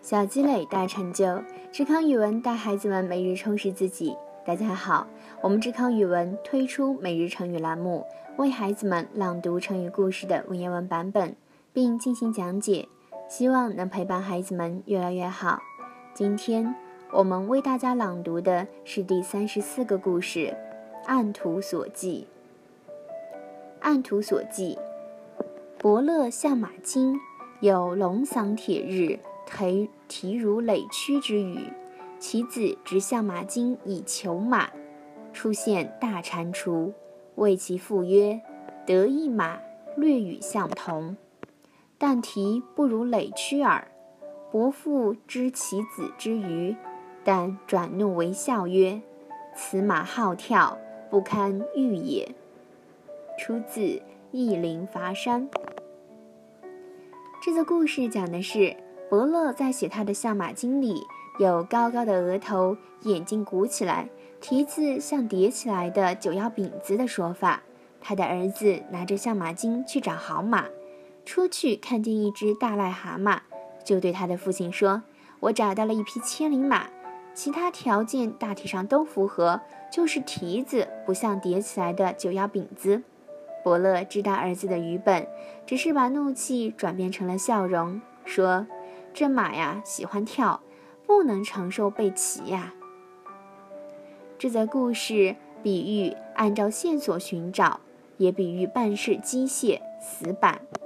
小积累大成就，知康语文带孩子们每日充实自己。大家好，我们知康语文推出每日成语栏目，为孩子们朗读成语故事的文言文版本，并进行讲解，希望能陪伴孩子们越来越好。今天我们为大家朗读的是第34个故事，按图索骥。按图索骥，伯乐相马经，有龙嗓铁日，蹄如垒曲之语。其子执相马经以求马，出现大蟾蜍，谓其父曰：得一马，略与相同，但蹄不如垒曲耳。伯父知其子之愚，但转怒为笑曰：此马好跳，不堪御也。出自《义林伐山》。这个故事讲的是伯乐在写他的相马经里，有高高的额头，眼睛鼓起来，蹄子像叠起来的九腰饼子的说法。他的儿子拿着相马经去找好马，出去看见一只大癞蛤蟆，就对他的父亲说：我找到了一匹千里马，其他条件大体上都符合，就是蹄子不像叠起来的九腰饼子。伯乐知道儿子的愚笨，只是把怒气转变成了笑容，说：这马呀，喜欢跳，不能承受被骑呀。这则故事比喻按照线索寻找，也比喻办事机械死板。